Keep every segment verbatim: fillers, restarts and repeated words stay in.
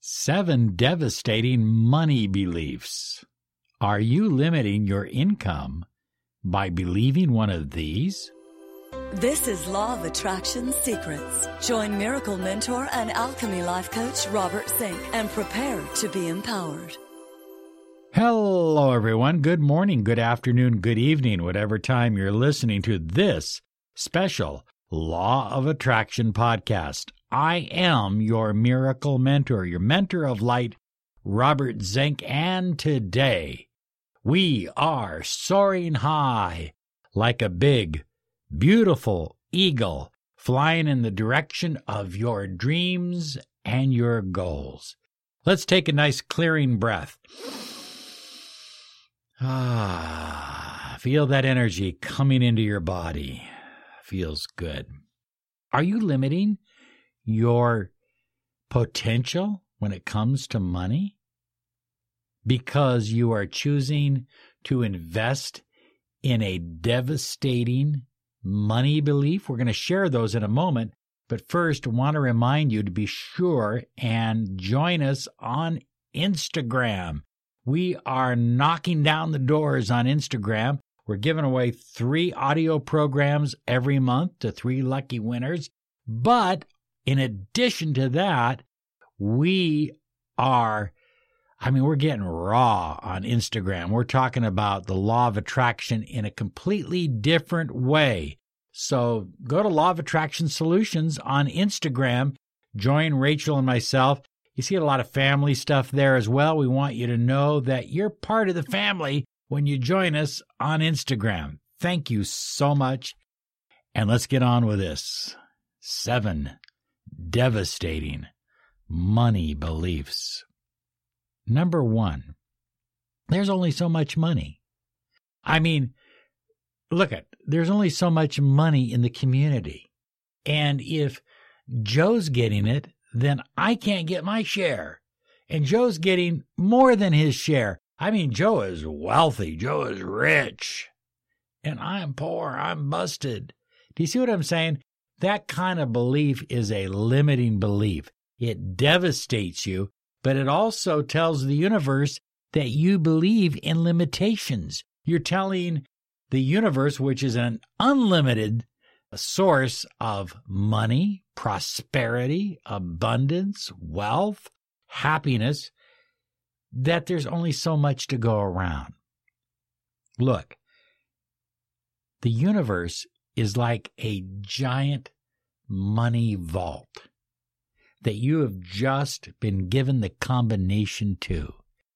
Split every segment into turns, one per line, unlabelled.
Seven devastating money beliefs. Are you limiting your income by believing one of these?
This is Law of Attraction Secrets. Join Miracle Mentor and Alchemy Life Coach Robert Zink and prepare to be empowered.
Hello, everyone. Good morning, good afternoon, good evening, whatever time you're listening to this special Law of Attraction podcast. I am your miracle mentor, your mentor of light, Robert Zink, and today we are soaring high like a big, beautiful eagle flying in the direction of your dreams and your goals. Let's take a nice clearing breath. Ah, feel that energy coming into your body. Feels good. Are you limiting your potential when it comes to money because you are choosing to invest in a devastating money belief? We're going to share those in a moment, but first I want to remind you to be sure and join us on Instagram. We are knocking down the doors on Instagram. We're giving away three audio programs every month to three lucky winners. But in addition to that, we are, I mean, we're getting raw on Instagram. We're talking about the law of attraction in a completely different way. So go to Law of Attraction Solutions on Instagram. Join Rachel and myself. You see a lot of family stuff there as well. We want you to know that you're part of the family when you join us on Instagram. Thank you so much. And let's get on with this. Seven devastating money beliefs. Number one, there's only so much money. I mean, look at, there's only so much money in the community. And if Joe's getting it, then I can't get my share. And Joe's getting more than his share. I mean, Joe is wealthy. Joe is rich. And I'm poor. I'm busted. Do you see what I'm saying? That kind of belief is a limiting belief. It devastates you, but it also tells the universe that you believe in limitations. You're telling the universe, which is an unlimited source of money, prosperity, abundance, wealth, happiness, that there's only so much to go around. Look, the universe is like a giant money vault that you have just been given the combination to.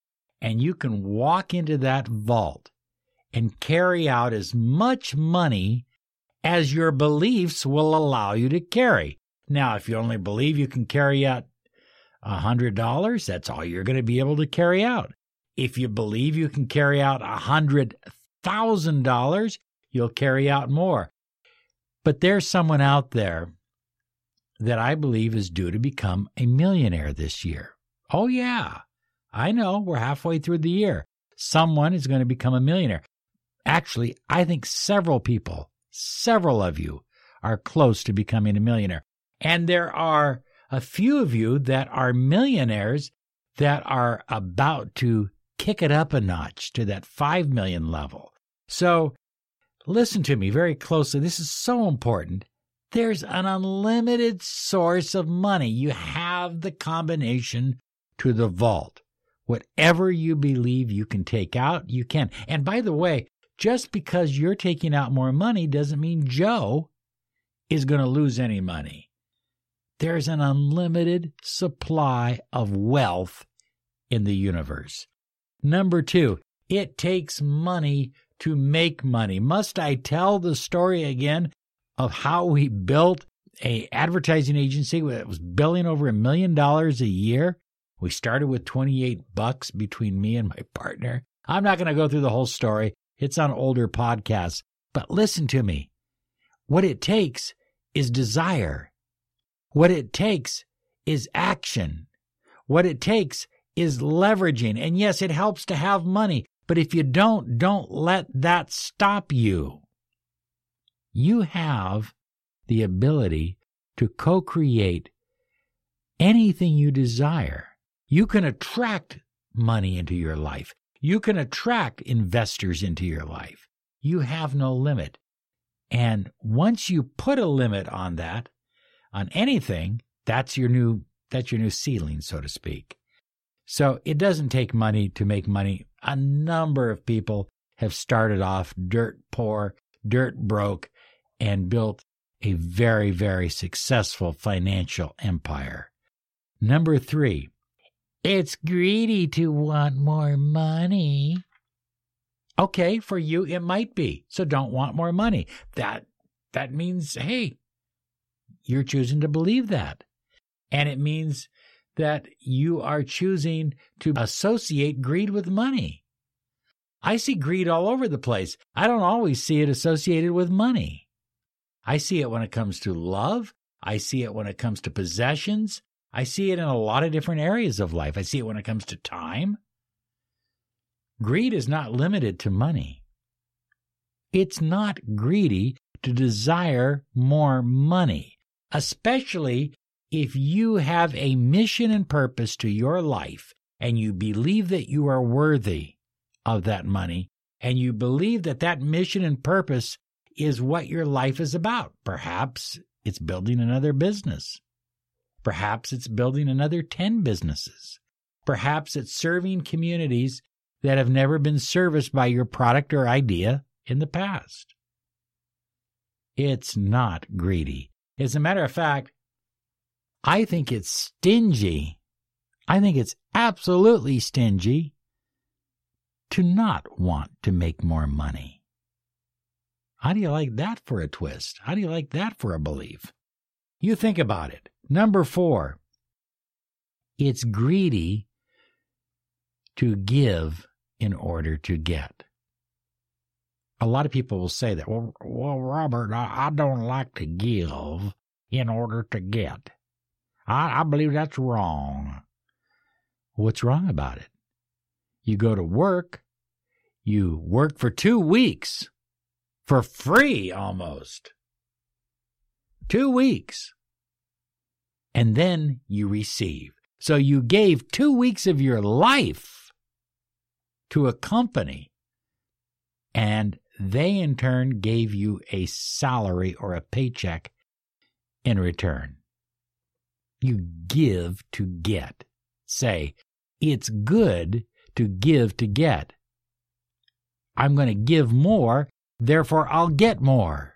And you can walk into that vault and carry out as much money as your beliefs will allow you to carry. Now, if you only believe you can carry out one hundred dollars, that's all you're going to be able to carry out. If you believe you can carry out one hundred thousand dollars, you'll carry out more. But there's someone out there that I believe is due to become a millionaire this year. Oh, yeah. I know. We're halfway through the year. Someone is going to become a millionaire. Actually, I think several people, several of you are close to becoming a millionaire. And there are a few of you that are millionaires that are about to kick it up a notch to that five million level. So listen to me very closely. This is so important. There's an unlimited source of money. You have the combination to the vault. Whatever you believe you can take out, you can. And by the way, just because you're taking out more money doesn't mean Joe is going to lose any money. There's an unlimited supply of wealth in the universe. Number two, it takes money to make money. Must I tell the story again of how we built an advertising agency that was billing over a million dollars a year? We started with twenty-eight bucks between me and my partner. I'm not going to go through the whole story. It's on older podcasts. But listen to me. What it takes is desire. What it takes is action. What it takes is leveraging. And yes, it helps to have money. But if you don't, don't let that stop you. You have the ability to co-create anything you desire. You can attract money into your life. You can attract investors into your life. You have no limit. And once you put a limit on that, on anything, that's your new that's your new ceiling, so to speak. So it doesn't take money to make money. A number of people have started off dirt poor, dirt broke, and built a very, very successful financial empire. Number three, it's greedy to want more money. Okay, for you it might be. So don't want more money. That that means, hey, you're choosing to believe that. And it means that you are choosing to associate greed with money. I see greed all over the place. I don't always see it associated with money. I see it when it comes to love. I see it when it comes to possessions. I see it in a lot of different areas of life. I see it when it comes to time. Greed is not limited to money. It's not greedy to desire more money, especially if you have a mission and purpose to your life and you believe that you are worthy of that money and you believe that that mission and purpose is what your life is about. Perhaps it's building another business. Perhaps it's building another ten businesses. Perhaps it's serving communities that have never been serviced by your product or idea in the past. It's not greedy. As a matter of fact, I think it's stingy. I think it's absolutely stingy to not want to make more money. How do you like that for a twist? How do you like that for a belief? You think about it. Number four, it's greedy to give in order to get. A lot of people will say that, well, well Robert, I, I don't like to give in order to get. I, I believe that's wrong. What's wrong about it? You go to work, you work for two weeks, for free almost. Two weeks. And then you receive. So you gave two weeks of your life to a company, and they in turn gave you a salary or a paycheck in return. You give to get. Say, it's good to give to get. I'm going to give more, therefore I'll get more.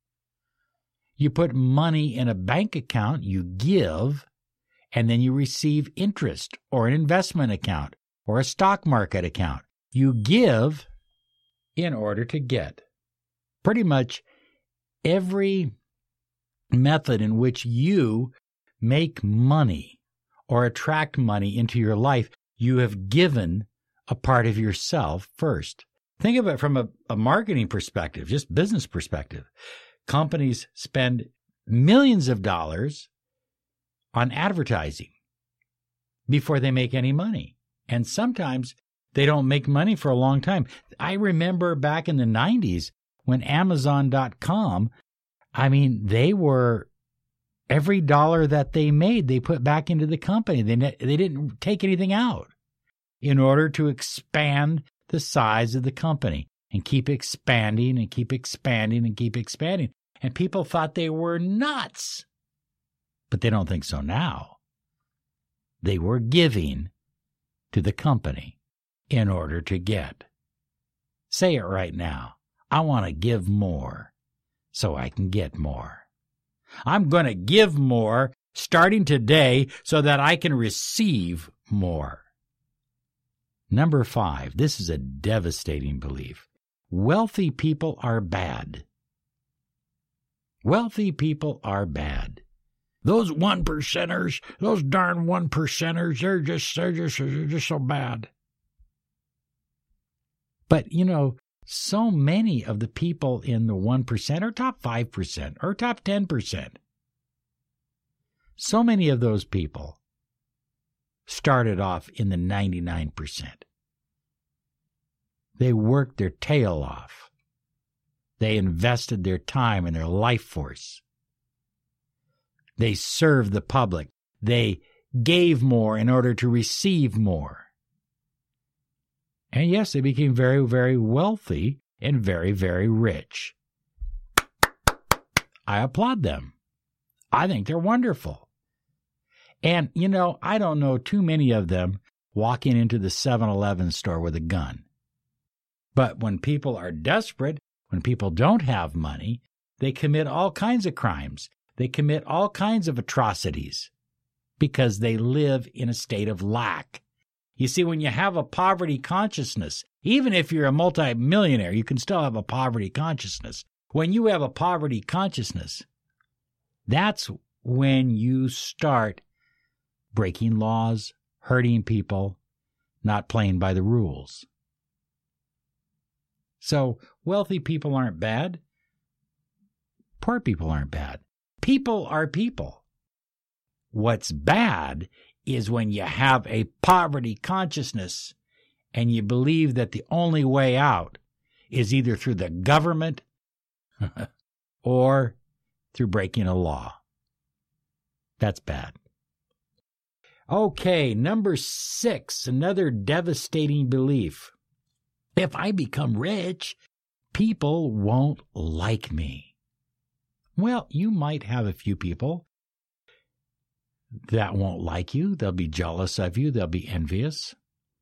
You put money in a bank account, you give, and then you receive interest, or an investment account, or a stock market account. You give in order to get. Pretty much every method in which you make money or attract money into your life, you have given a part of yourself first. Think of it from a, a marketing perspective, just business perspective. Companies spend millions of dollars on advertising before they make any money. And sometimes they don't make money for a long time. I remember back in the nineties when Amazon dot com, I mean, they were, every dollar that they made, they put back into the company. They, they didn't take anything out in order to expand the size of the company and keep expanding and keep expanding and keep expanding. And people thought they were nuts. But they don't think so now. They were giving to the company in order to get. Say it right now. I want to give more so I can get more. I'm going to give more starting today so that I can receive more. Number five, this is a devastating belief. Wealthy people are bad. Wealthy people are bad. Those one percenters, those darn one percenters, they're just, they're just, they're just so bad. But, you know, so many of the people in the one percent or top five percent or top ten percent, so many of those people started off in the ninety-nine percent. They worked their tail off. They invested their time and their life force. They served the public. They gave more in order to receive more. And yes, they became very, very wealthy and very, very rich. I applaud them. I think they're wonderful. And, you know, I don't know too many of them walking into the seven eleven store with a gun. But when people are desperate, when people don't have money, they commit all kinds of crimes. They commit all kinds of atrocities because they live in a state of lack. You see, when you have a poverty consciousness, even if you're a multimillionaire, you can still have a poverty consciousness. When you have a poverty consciousness, that's when you start breaking laws, hurting people, not playing by the rules. So wealthy people aren't bad. Poor people aren't bad. People are people. What's bad is when you have a poverty consciousness and you believe that the only way out is either through the government or through breaking a law. That's bad. Okay, number six, another devastating belief. If I become rich, people won't like me. Well, you might have a few people that won't like you. They'll be jealous of you. They'll be envious.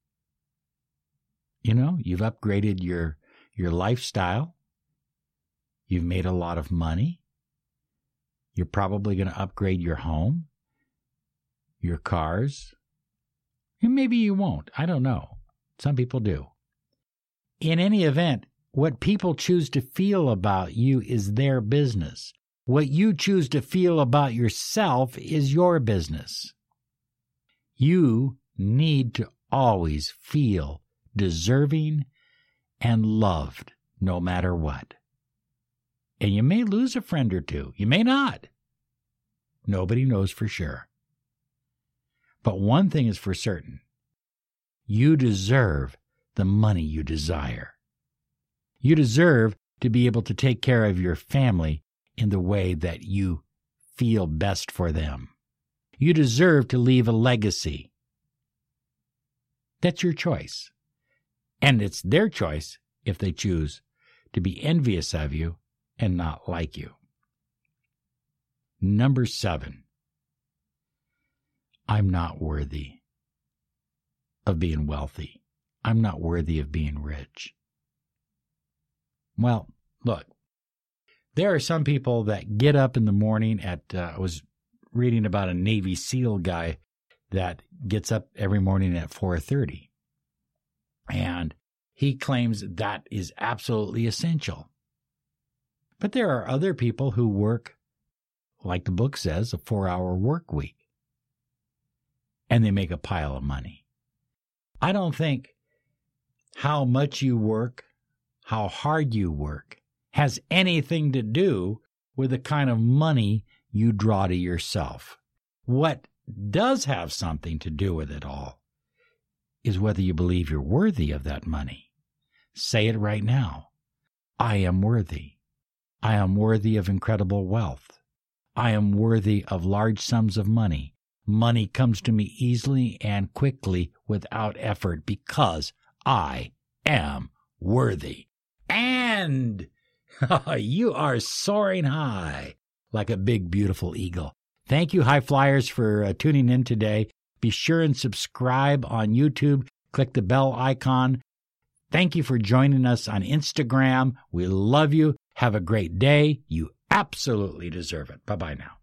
You know, you've upgraded your, your lifestyle. You've made a lot of money. You're probably going to upgrade your home, your cars. And maybe you won't. I don't know. Some people do. In any event, what people choose to feel about you is their business. What you choose to feel about yourself is your business. You need to always feel deserving and loved no matter what. And you may lose a friend or two. You may not. Nobody knows for sure. But one thing is for certain. You deserve the money you desire. You deserve to be able to take care of your family in the way that you feel best for them. You deserve to leave a legacy. That's your choice. And it's their choice if they choose to be envious of you and not like you. Number seven. I'm not worthy of being wealthy. I'm not worthy of being rich. Well, look, there are some people that get up in the morning at, uh, I was reading about a Navy SEAL guy that gets up every morning at four thirty. And he claims that is absolutely essential. But there are other people who work, like the book says, a four-hour work week. And they make a pile of money. I don't think how much you work, how hard you work, has anything to do with the kind of money you draw to yourself. What does have something to do with it all is whether you believe you're worthy of that money. Say it right now. I am worthy. I am worthy of incredible wealth. I am worthy of large sums of money. Money comes to me easily and quickly without effort because I am worthy. And you are soaring high like a big, beautiful eagle. Thank you, High Flyers, for uh, tuning in today. Be sure and subscribe on YouTube. Click the bell icon. Thank you for joining us on Instagram. We love you. Have a great day. You absolutely deserve it. Bye-bye now.